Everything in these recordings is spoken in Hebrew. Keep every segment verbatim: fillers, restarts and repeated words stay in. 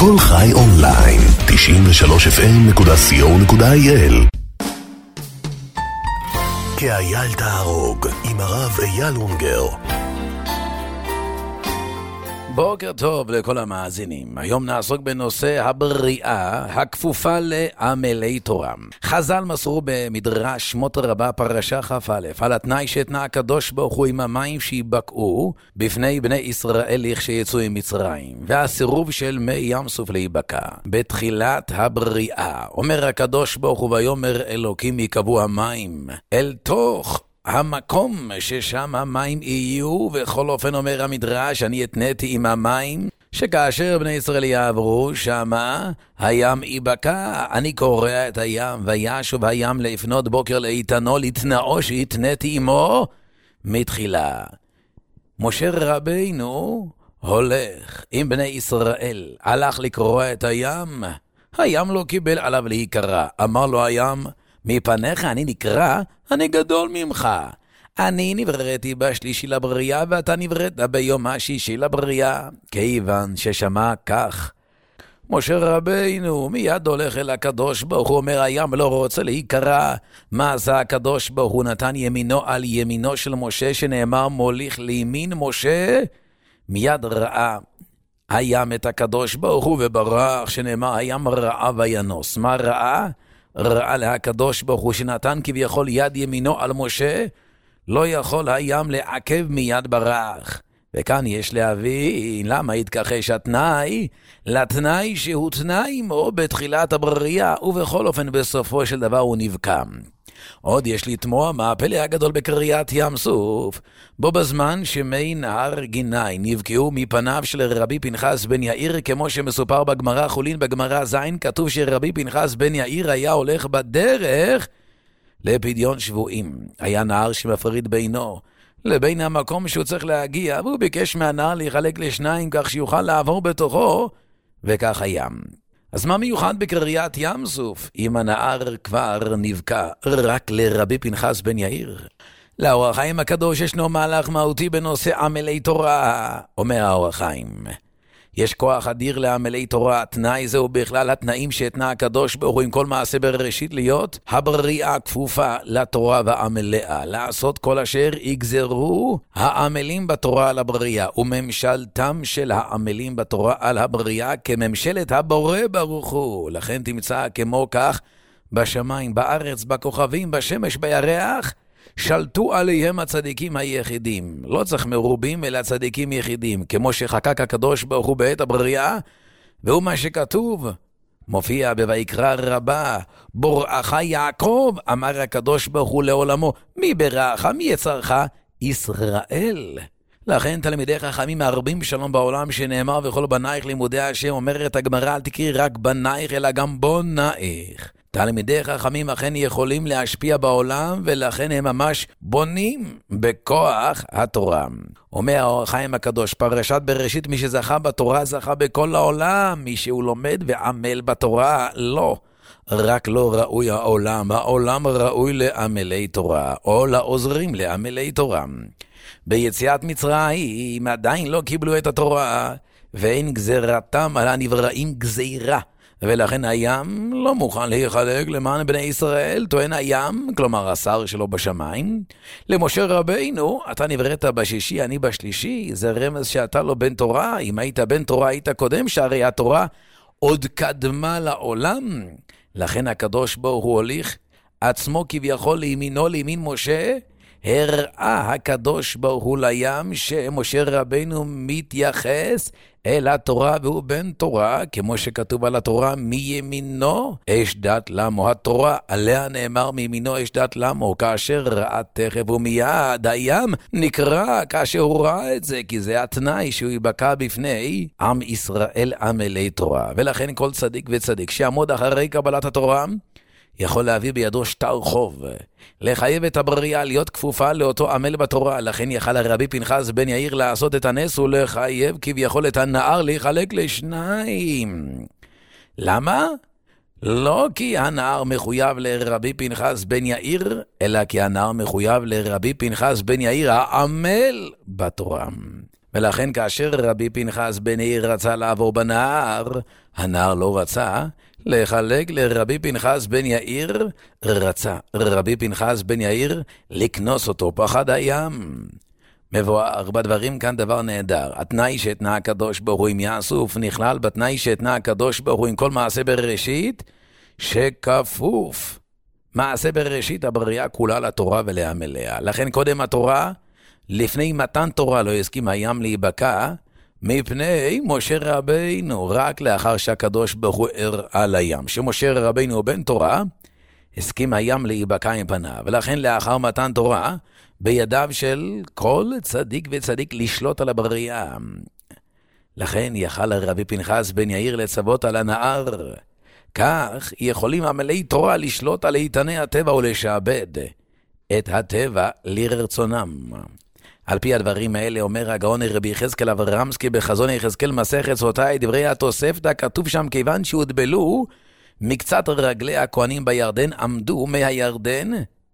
כל חי אונליין, תשעים ושלוש אף אם נקודה סי או נקודה איי אל. כאייל תהרוג עם הרב אייל אונגר. בוקר טוב לכל המאזינים. היום נעסוק בנושא הבריאה הכפופה לעמלי תורה. חז"ל מסרו במדרש שמות רבה פרשה כ"א על התנאי שהתנה הקדוש ברוך הוא עם המים שיבקעו בפני בני ישראל לכשיצאו ממצרים, והסירוב של מי ים סוף להיבקע בתחילת הבריאה. אומר הקדוש ברוך הוא ויאמר אלוקים יקבעו המים אל תוך המקום ששם המים יהיו. וכל אופן אומר המדרש, אני התניתי עם המים שכאשר בני ישראל יעברו שמה הים ייבקע. אני קורא את הים וישוב הים לפנות בוקר לאיתנו לתנאו שהתניתי עמו מתחילה. משה רבינו הולך עם בני ישראל, הלך לקרוא את הים, הים לא קיבל עליו להיקרא. אמר לו הים, מפניך אני נקרא, אני גדול ממך. אני נבראתי בשלישי לבריאה, ואתה נבראת ביום השישי לבריאה. כיוון ששמע כך משה רבינו, מיד הולך אל הקדוש ברוך הוא, אומר הים לא רוצה להיקרא. מה עשה הקדוש ברוך הוא? נתן ימינו על ימינו של משה, שנאמר מוליך לימין משה. מיד ראה הים את הקדוש ברוך הוא וברח, שנאמר הים ראה וינוס. מה ראה? ראה להקדוש ברוך הוא שנתן כביכול יד ימינו על משה, לא יכול הים לעכב מיד ברח. וכאן יש להבין למה התכחש התנאי לתנאי שהוא תנאי עמו בתחילת הבריאה, ובכל אופן בסופו של דבר הוא נבקע. עוד יש לתמוע מה הפלא הגדול בקריאת ים סוף, בו בזמן שמי נהר גיני נבקעו מפניו של רבי פנחס בן יאיר, כמו שמסופר בגמרא חולין בגמרא זין, כתוב שרבי פנחס בן יאיר היה הולך בדרך לפדיון שבועים. היה נהר שמפריד בינו לבין המקום שהוא צריך להגיע, והוא ביקש מהנהר להיחלק לשניים כך שיוכל לעבור בתוכו, וכך היה. אז מה מיוחד בקריאת ים סוף אם הנהר כבר נבקע רק לרבי פנחס בן יאיר? לאור החיים הקדוש ישנו מהלך מהותי בנושא עמלי תורה. אומר האור החיים, יש כוח אדיר לעמלי תורה. תנאי זהו בכלל התנאים שהתנה הקדוש ברוך הוא עם כל מעשה בראשית, להיות הבריאה כפופה לתורה ועמליה, לעשות כל אשר יגזרו העמלים בתורה על הבריאה, וממשלתם של העמלים בתורה על הבריאה כממשלת הבורא ברוך הוא. לכן תמצא כמו כך בשמיים, בארץ, בכוכבים, בשמש, בירח, שלטו עליהם הצדיקים היחידים. לא צריך מרובים אלא צדיקים יחידים, כמו שחקק הקדוש ברוך הוא בעת הבריאה, והוא מה שכתוב מופיע בויקרא רבה, בוראך יעקב, אמר הקדוש ברוך הוא לעולמו, מי בראך, מי יצרך? ישראל. לכן תלמידי חכמים מרבים שלום בעולם, שנאמר וכל בנייך לימודי השם. אומרת הגמרא, אל תקראי רק בנייך אלא גם בונייך. תלמידי חכמים אכן יכולים להשפיע בעולם, ולכן הם ממש בונים בכוח התורה. אומר האור החיים הקדוש, פרשת בראשית, מי שזכה בתורה זכה בכל העולם. מי שהוא לומד ועמל בתורה לא. רק לא ראוי העולם, העולם ראוי לעמלי תורה, או לעוזרים לעמלי תורה. ביציאת מצרים עדיין לא קיבלו את התורה, ואין גזירתם על הנבראים גזירה, ולכן הים לא מוכן להיחלק למען בני ישראל. טוען הים, כלומר השר שלו בשמיים, למשה רבינו, אתה נבראת בשישי, אני בשלישי. זה רמז שאתה לא בן תורה. אם היית בן תורה היית קודם, שהרי התורה עוד קדמה לעולם. לכן הקדוש ברוך הוא הוליך עצמו כביכול לימינו, לימין משה. הראה הקדוש ברוך הוא לים שמשה רבינו מתייחס אל התורה והוא בן תורה, כמו שכתוב על התורה מימינו אשדת למו. התורה עליה נאמר מימינו אשדת למו. כאשר ראה תכף ומיד הים נקרא כאשר הוא ראה את זה, כי זה התנאי שהוא יבקע בפני עם ישראל עמלי תורה. ולכן כל צדיק וצדיק שיעמוד אחרי קבלת התורה יכול להביא בידו שטר חוב, לחייב את הבריאה להיות כפופה לאותו עמל בתורה. לכן יכל הרבי פנחס בן יאיר לעשות את הנס ולחייב כביכול את הנהר להיחלק לשניים. למה? לא כי הנער מחויב לרבי פנחס בן יאיר, אלא כי הנער מחויב לרבי פנחס בן יאיר העמל בתורה. ולכן כאשר רבי פנחס בן יאיר רצה לעבור בנהר, הנהר לא רצה, לחלק לרבי פנחס בן יאיר, רצה רבי פנחס בן יאיר לקנוס אותו, פחד הים. מבואר בדברים כאן דבר נהדר. התנאי שהתנה הקדוש ברוך הוא עם יאסוף נכלל בתנאי שהתנה הקדוש ברוך הוא עם כל מעשה בראשית, שכפוף מעשה בראשית הבריאה כולה לתורה ולעמליה. לכן קודם התורה, לפני מתן תורה לא הסכים הים להיבקע, מפני משה רבינו, רק לאחר שהקדוש ברוך הוא הראה לים. שמשה רבינו בן תורה, הסכים הים להיבקע עם פניו. ולכן לאחר מתן תורה, בידיו של כל צדיק וצדיק לשלוט על הבריאה. לכן יכל רבי פנחס בן יאיר לצוות על הנהר. כך יכולים עמלי תורה לשלוט על איתני הטבע ולשעבד את הטבע לרצונם. על פי הדברים האלה אומר הגאון רבי יחזקאל אברמסקי בחזון יחזקאל מסכת סוטאי, דברי התוספתא, כתוב שם כיוון שהוטבלו מקצת רגלי הכהנים בירדן, עמדו מהירדן.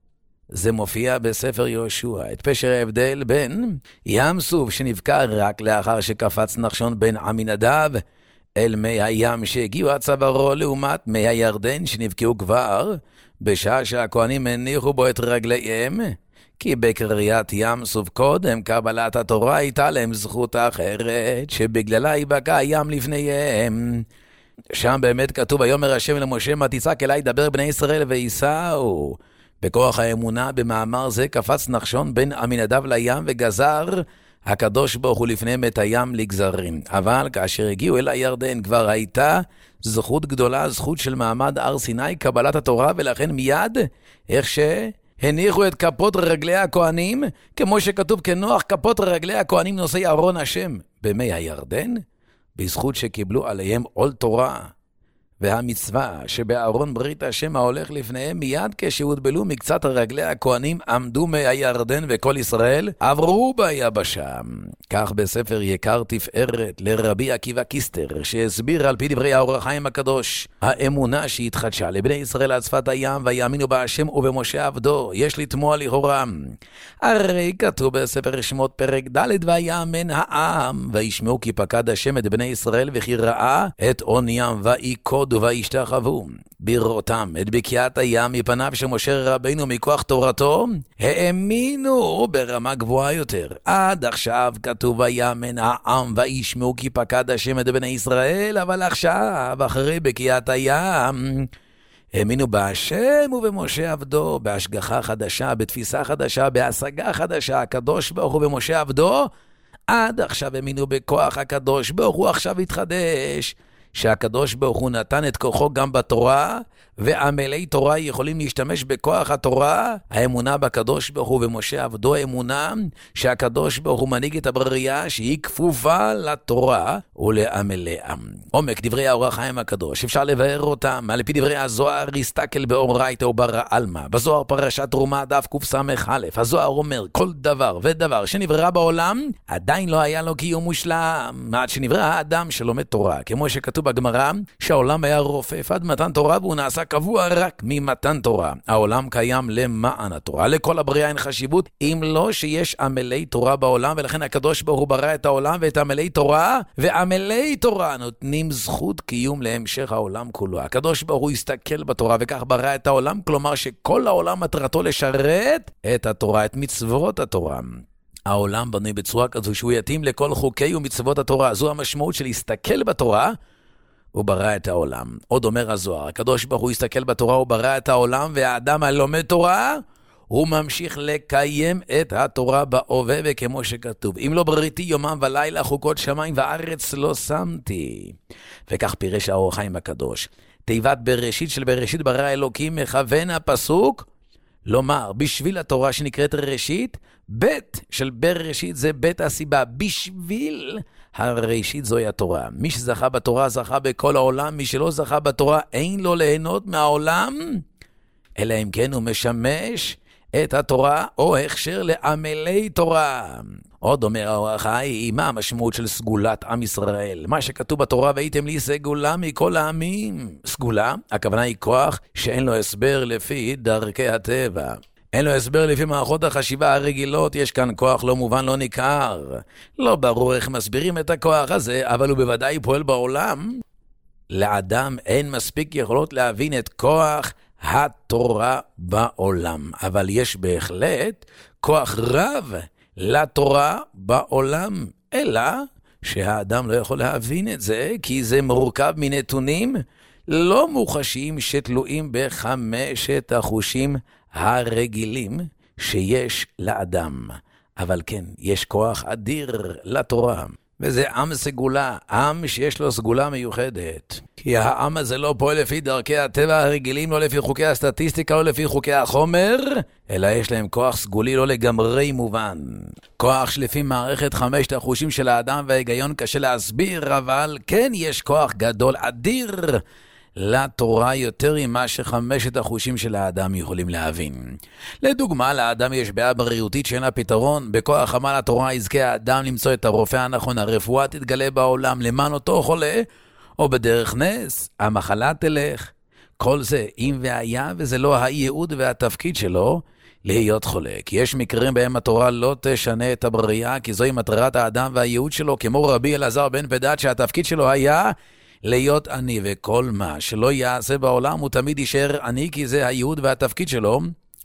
זה מופיע בספר יהושע. את פשר ההבדל בין ים סוף שנבקע רק לאחר שקפץ נחשון בן עמינדב אל מי הים שהגיעו הצווארו, לעומת מי הירדן שנבקעו כבר בשעה שהכהנים הניחו בו את רגליהם, כי בקריאת ים סוף קודם קבלת התורה הייתה להם זכות אחרת שבגללה יבקע הים לפניהם. שם באמת כתוב, ויאמר השם למשה, מה תצעק אליי דבר בני ישראל וייסעו. בכוח האמונה במאמר זה קפץ נחשון בן עמינדב לים וגזר הקדוש ברוך הוא לפניהם את הים לגזרים. אבל כאשר הגיעו אל הירדן כבר הייתה זכות גדולה, זכות של מעמד הר סיני, קבלת התורה, ולכן מיד איך שהניחו את כפות רגלי הכהנים, כמו שכתוב כנוח כפות רגלי הכהנים נושאי ארון השם במי הירדן, בזכות שקיבלו עליהם עול תורה. והמצווה שבארון ברית השם ההולך לפניהם, מיד כשהוטבלו מקצת רגלי הכהנים עמדו מהירדן וכל ישראל עברו ביבשה. כך בספר יקר תפארת לרבי עקיבא קיסטר, שהסביר על פי דברי האור החיים הקדוש, האמונה שהתחדשה לבני ישראל על שפת הים, ויאמינו בהשם ובמשה עבדו, יש לתמוע לכאורם. הרי כתוב בספר שמות פרק ד', ויאמן העם וישמעו כי פקד השם את בני ישראל וכי ראה את עוניים ויקוד וישתחוו בראותם את בקיעת הים מפניו של משה רבינו מכוח תורתו, האמינו ברמה גבוהה יותר. עד עכשיו כתוב ויאמן העם וישמעו כי פקד השם את בני ישראל, אבל עכשיו אחרי בקיעת הים האמינו בהשם ובמשה עבדו, בהשגחה חדשה, בתפיסה חדשה, בהשגה חדשה, הקדוש ברוך הוא במשה עבדו. עד עכשיו האמינו בכוח הקדוש ברוך הוא, עכשיו התחדש שהקדוש ברוך הוא נתן את כוחו גם בתורה, ועמלי תורה יכולים להשתמש בכוח התורה. האמונה בקדוש ברוך הוא ומשה עבדו, האמונה שהקדוש ברוך הוא מנהיג את הבריאה שהיא כפופה לתורה ולעמליה. עומק דברי האור החיים הקדוש אפשר לבאר אותם על פי דברי הזוהר, הסתכל באורייתא וברא עלמא. בזוהר פרשת תרומה דף קס"א, הזוהר אומר כל דבר ודבר שנברא בעולם עדיין לא היה לו קיום מושלם עד שנברא האדם שלומד תורה, כמו שכתוב בגמרא שהעולם היה רופף עד מתן תורה והוא נעשה קבוע רק ממתן תורה. העולם קיים למען התורה, לכל הבריאה אין חשיבות אם לא שיש עמלי תורה בעולם, ולכן הקדוש ברוך הוא ברא את העולם ואת עמלי תורה, ועמלי תורה נותנים זכות קיום להמשך העולם כולו. הקדוש ברוך הוא הסתכל בתורה וכך ברא את העולם, כלומר שכל העולם מטרתו לשרת את התורה, את מצוות התורה. העולם בנוי בצורה כזו שהוא יתאים לכל חוקי ומצוות התורה. זו המשמעות של להסתכל בתורה, הוא ברא את העולם. עוד אומר הזוהר, הקדוש ברוך הוא הסתכל בתורה, הוא ברא את העולם, והאדם הלומד תורה, הוא ממשיך לקיים את התורה בהווה, וכמו שכתוב, אם לא בריתי יומם ולילה חוקות שמיים וארץ לא שמתי. וכך פירש האור החיים הקדוש. תיבת בראשית של בראשית ברא אלוקים, מכוון הפסוק, לומר, בשביל התורה שנקראת ראשית, בית של בראשית זה בית הסיבה, בשביל הראשית זוהי התורה. מי שזכה בתורה זכה בכל העולם, מי שלא זכה בתורה אין לו ליהנות מהעולם, אלא אם כן הוא משמש את התורה או הכשר לעמלי תורה. עוד אומר האור החיים, מה המשמעות של סגולת עם ישראל? מה שכתוב בתורה, והייתם לי סגולה מכל העמים. סגולה, הכוונה היא כוח שאין לו הסבר לפי דרכי הטבע. אין לו הסבר לפי מערכות החשיבה הרגילות, יש כאן כוח לא מובן, לא ניכר. לא ברור איך מסבירים את הכוח הזה, אבל הוא בוודאי פועל בעולם. לאדם אין מספיק יכולות להבין את כוח התורה בעולם, אבל יש בהחלט כוח רב לתורה בעולם, אלא שהאדם לא יכול להבין את זה, כי זה מורכב מנתונים לא מוחשיים שתלויים בחמשת החושים הרגילים שיש לאדם. אבל כן, יש כוח אדיר לתורה, וזה עם סגולה, עם שיש לו סגולה מיוחדת. כי העם הזה לא פועל לפי דרכי הטבע הרגילים, לא לפי חוקי הסטטיסטיקה, לא לפי חוקי החומר, אלא יש להם כוח סגולי לא לגמרי מובן. כוח שלפי מערכת חמשת החושים של האדם וההיגיון קשה להסביר, אבל כן יש כוח גדול אדיר לתורה יותר ממה שחמשת החושים של האדם יכולים להבין. לדוגמה, לאדם יש בעיה בריאותית שאין לה פתרון. בכוח עמל התורה יזכה האדם למצוא את הרופא הנכון, הרפואה תתגלה בעולם למען אותו חולה, או בדרך נס, המחלה תלך. כל זה, אם והיה, וזה לא הייעוד והתפקיד שלו, להיות חולה. כי יש מקרים בהם התורה לא תשנה את הבריאה, כי זוהי מטרת האדם והייעוד שלו, כמו רבי אלעזר בן פדת, שהתפקיד שלו היה להיות עני, וכל מה שלא יעשה בעולם הוא תמיד יישאר עני, כי זה הייעוד והתפקיד שלו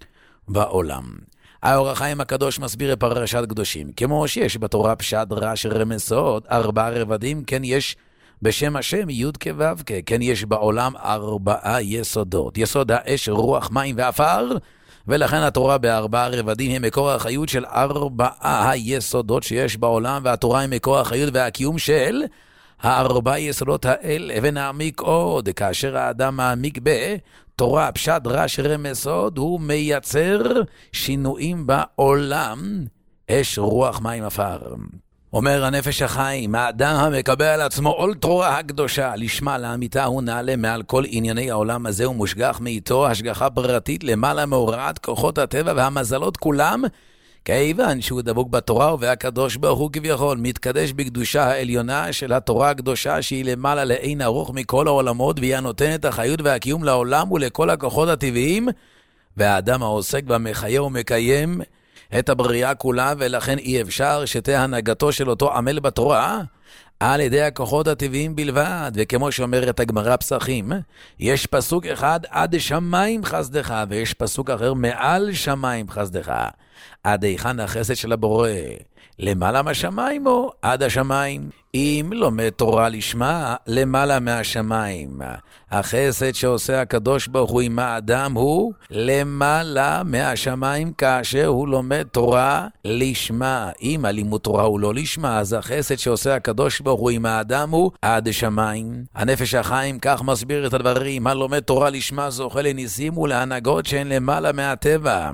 בעולם. האור החיים הקדוש מסביר בפרשת קדושים, כמו שיש בתורה פשט רש רמסות, ארבעה רבדים, כן יש בשם השם י' כו' כ', כן יש בעולם ארבעה יסודות, יסוד האש, רוח, מים ואפר, ולכן התורה בארבעה רבדים היא מקור החיות של ארבעה היסודות שיש בעולם, והתורה היא מקור החיות והקיום של הארבעה יסודות האלה. ונעמיק עוד, כאשר האדם מעמיק בתורה פשט רש רמסות, הוא מייצר שינויים בעולם, אש, רוח, מים, אפר. אומר הנפש החיים, האדם המקבל על עצמו עול תורה הקדושה, לשמה לאמיתה הוא נעלה מעל כל ענייני העולם הזה, הוא מושגח מאיתו השגחה פרטית למעלה מהוראת כוחות הטבע והמזלות כולם, כיוון שהוא דבוק בתורה, והקדוש ברוך הוא כביכול מתקדש בקדושה העליונה של התורה הקדושה, שהיא למעלה לאין ארוך מכל העולמות, והיא הנותנת החיות והקיום לעולם ולכל הכוחות הטבעיים, והאדם העוסק במחיה ומקיים את הבריאה כולה, ולכן אי אפשר שתהיה הנהגתו של אותו עמל בתורה על ידי הכוחות הטבעיים בלבד. וכמו שאומרת הגמרא פסחים, יש פסוק אחד עד שמיים חסדך, ויש פסוק אחר מעל שמיים חסדך. עד היכן החסד של הבורא? למעלה מהשמיים או עד השמיים? אם לומד תורה לשמה, למעלה מהשמיים. החסד שעושה הקדוש ברוך הוא עם האדם הוא למעלה מהשמיים, כאשר הוא לומד תורה לשמה. אם הלימוד תורה הוא לא לשמה, אז החסד שעושה הקדוש ברוך הוא עם האדם הוא עד השמיים. הנפש החיים כך מסביר את הדברים, הלומד תורה לשמה זוכה לניסים ולהנהגות שהן למעלה מהטבע.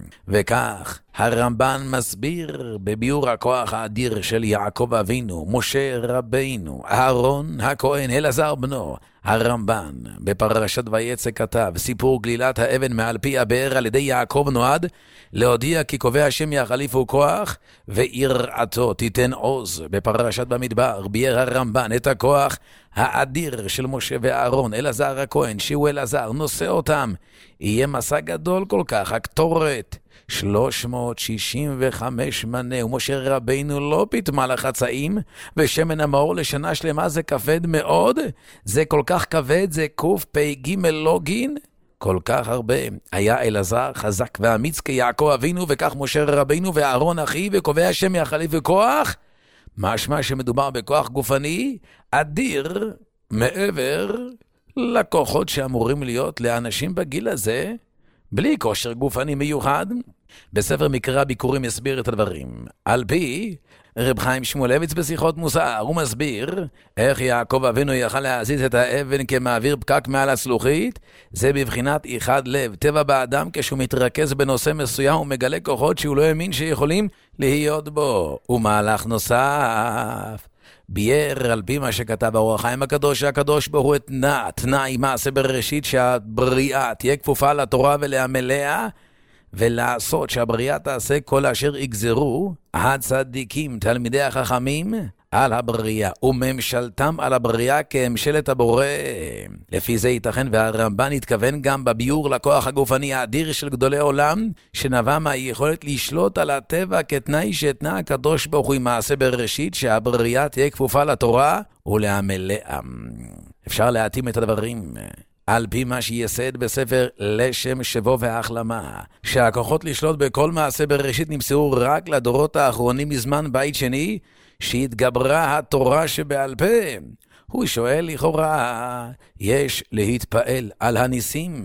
וכך הרמב"ן מסביר בביאור הכוח האדיר של יעקב אבינו, משה רבינו, אהרון הכהן, אלעזר בנו. הרמב"ן בפרשת ויצא כתב, סיפור גלילת האבן מעל פי הבאר על ידי יעקב נועד להודיע כי קובע השם יחליפו כוח ויראתו תיתן עוז. בפרשת במדבר ביאר הרמב"ן את הכוח האדיר של משה ואהרון, אלעזר הכהן, שהוא אלעזר נושא אותם. יהיה מסע גדול כל כך, הקטורת שלוש מאות שישים וחמש מנה, ומשה רבינו לא פיתמה לחצאים, ושמן המאור לשנה שלמה. זה כבד מאוד, זה כל כך כבד, זה קוף פי ג' לוגין, כל כך הרבה. היה אלעזר חזק ואמיץ כיעקב אבינו, וכך משה רבינו ואהרון אחי, וקובע השם יחליף בכוח, משמע שמדובר בכוח גופני אדיר מעבר לכוחות שאמורים להיות לאנשים בגיל הזה בלי כושר גופני מיוחד. בספר מקרא ביקורים יסביר את הדברים. על פי רב חיים שמואלביץ בשיחות מוסר, הוא מסביר איך יעקב אבינו יכל להזיז את האבן כמעביר פקק מעל הצלוחית. זה בבחינת אחד לב, טבע באדם כשהוא מתרכז בנושא מסוים ומגלה כוחות שהוא לא האמין שיכולים להיות בו. ומהלך נוסף ביאר על פי מה שכתב האור החיים הקדוש, שהקדוש ברוך הוא התנה, תנאי מעשה בראשית שהבריאה תהיה כפופה לתורה ולעמליה, ולעשות שהבריאה תעשה כל אשר יגזרו הצדיקים תלמידי החכמים על הבריאה, וממשלתם על הבריאה כממשלת הבורא. לפי זה ייתכן והרמב"ן התכוון גם בביור לכוח הגופני האדיר של גדולי עולם, שנבע מהיכולת לשלוט על הטבע כתנאי שהתנה הקדוש ברוך הוא עם מעשה בראשית, שהבריאה תהיה כפופה לתורה ולעמליה. אפשר להתאים את הדברים על פי מה שיסד בספר לשם שבו והחלמה, שהכוחות לשלוט בכל מעשה בראשית נמסרו רק לדורות האחרונים מזמן בית שני, שהתגברה התורה שבעל פה. הוא שואל לכאורה, יש להתפעל על הניסים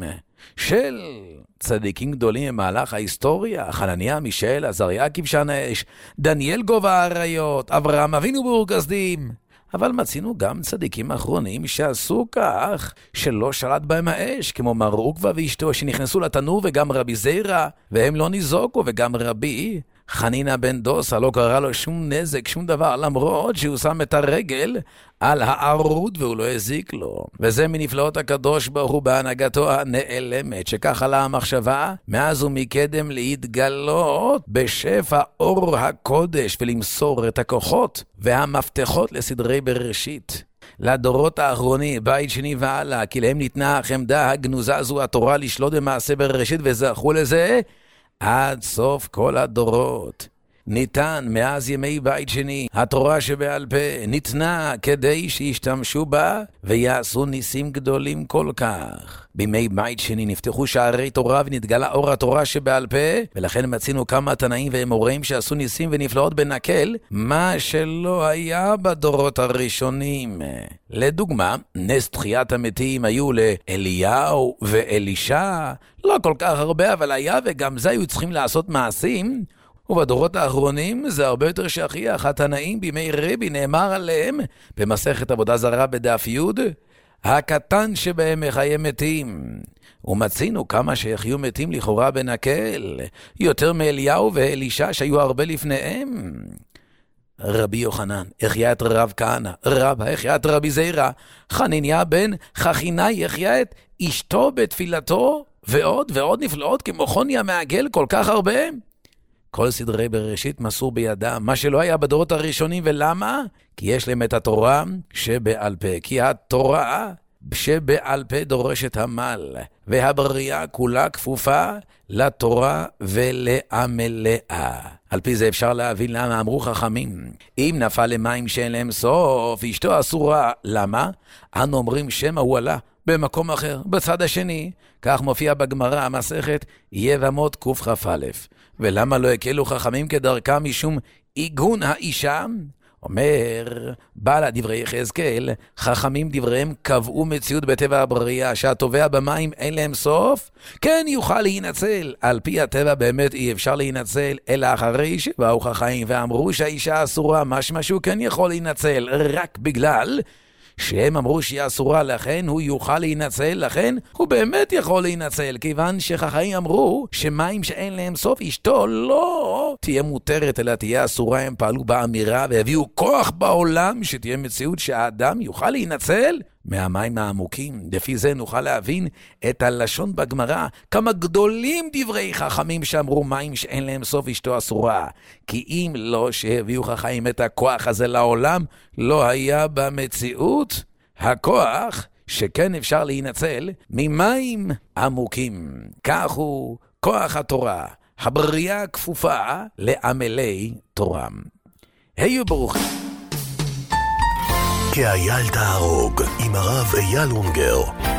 של צדיקים גדולים במהלך ההיסטוריה, חנניה, מישאל, עזריה כבשן האש, דניאל גובה האריות, אברהם אבינו באור כשדים. אבל מצינו גם צדיקים אחרונים שעשו כך שלא שלט בהם האש, כמו מר עוקבא ואשתו שנכנסו לתנור, וגם רבי זירא, והם לא ניזוקו, וגם רבי חנינא בן דוסה לא קרה לו שום נזק, שום דבר, למרות שהוא שם את הרגל על הערוד והוא לא הזיק לו. וזה מנפלאות הקדוש ברוך הוא בהנהגתו הנעלמת, שכך עלה המחשבה מאז ומקדם להתגלות בשפע אור הקודש ולמסור את הכוחות והמפתחות לסדרי בראשית לדורות האחרונים, בית שני ועלה, כי להם ניתנה החמדה הגנוזה זו התורה לשלוט במעשה בראשית, וזכו לזה עד סוף כל הדורות. ניתן מאז ימי בית שני, התורה שבעל פה ניתנה כדי שישתמשו בה ויעשו ניסים גדולים כל כך. בימי בית שני נפתחו שערי תורה ונתגלה אור התורה שבעל פה, ולכן מצינו כמה תנאים ואמוראים שעשו ניסים ונפלאות בנקל, מה שלא היה בדורות הראשונים. לדוגמה, נס תחיית המתים היו לאליהו ואלישע, לא כל כך הרבה, אבל היה, וגם זה היו צריכים לעשות מעשים. ובדורות האחרונים זה הרבה יותר שכיח. התנאים בימי רבי נאמר עליהם במסכת עבודה זרה בדף י', הקטן שבהם מחיי מתים. ומצינו כמה שיחיו מתים לכאורה בנקל, יותר מאליהו ואלישע שהיו הרבה לפניהם. רבי יוחנן החיה את רב כהנא, רב החיה את רבי זירא, חניניה בן חכינאי החיה את אשתו בתפילתו, ועוד ועוד נפלאות כמו חוני המעגל, כל כך הרבה. כל סדרי בראשית מסור בידם, מה שלא היה בדורות הראשונים. ולמה? כי יש להם את התורה שבעל פה, כי התורה שבעל פה דורשת עמל, והבריאה כולה כפופה לתורה ולעמליה. על פי זה אפשר להבין למה אמרו חכמים, אם נפל למים שאין להם סוף, אשתו אסורה. למה? אנו אומרים שמה הוא עלה במקום אחר, בצד השני. כך מופיע בגמרא המסכת יבמות קכ"א. ולמה לא הקלו חכמים כדרכם משום עיגון האישה? אומר בעל דברי יחזקאל, חכמים דבריהם קבעו מציאות בטבע הבריאה, שהטובע במים אין להם סוף, כן יוכל להינצל. על פי הטבע באמת אי אפשר להינצל, אלא אחרי שבאו חכמים ואמרו שהאישה אסורה, משמע שהוא כן יכול להינצל, רק בגלל שהם אמרו שהיא אסורה, לכן הוא יוכל להינצל, לכן הוא באמת יכול להינצל, כיוון שחכמים אמרו שמים שאין להם סוף, אשתו לא תהיה מותרת אלא תהיה אסורה. הם פעלו באמירה והביאו כוח בעולם שתהיה מציאות שהאדם יוכל להינצל מהמים העמוקים. לפי זה נוכל להבין את הלשון בגמרא, כמה גדולים דברי חכמים שאמרו מים שאין להם סוף אשתו אסורה. כי אם לא שהביאו חכמים את הכוח הזה לעולם, לא היה במציאות הכוח שכן אפשר להינצל ממים עמוקים. כך הוא כוח התורה, הבריאה כפופה לעמלי תורה. היו ברוכים. כאייל תהרוג עם הרב אייל אונגר.